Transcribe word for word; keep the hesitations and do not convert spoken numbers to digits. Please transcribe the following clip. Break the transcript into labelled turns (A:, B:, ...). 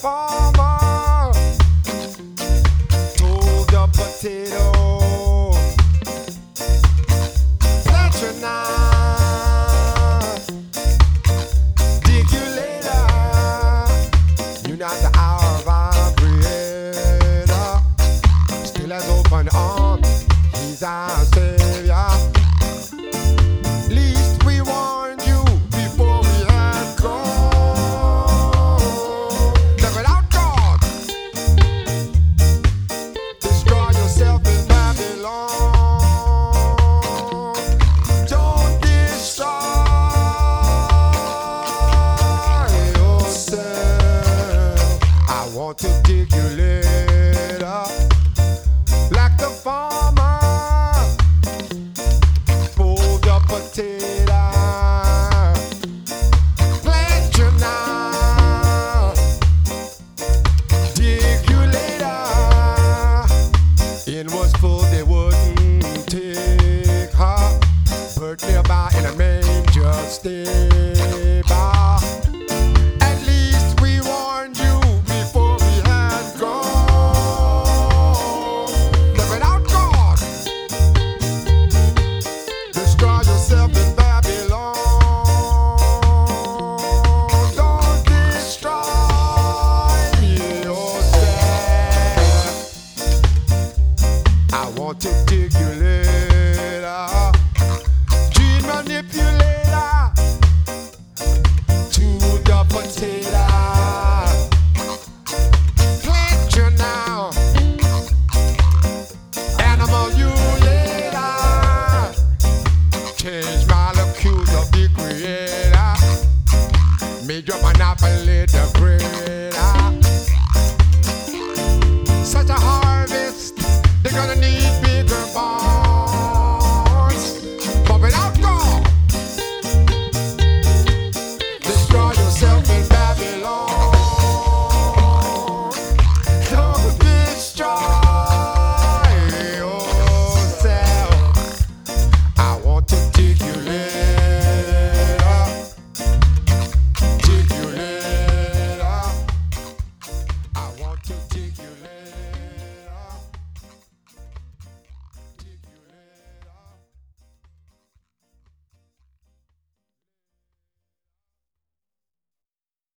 A: farmer told the potato, plant your knife, dig you later. You're not the hour of our creator. Still has open arms, he's our savior. Least we warned you before we had gone. Devil out God, destroy yourself in Babylon. Don't destroy yourself. I want to dig you later, like the farmer pulled the potato. Plant you now, dig you later. It was full, they wouldn't take her. Bird nearby in a manger stay.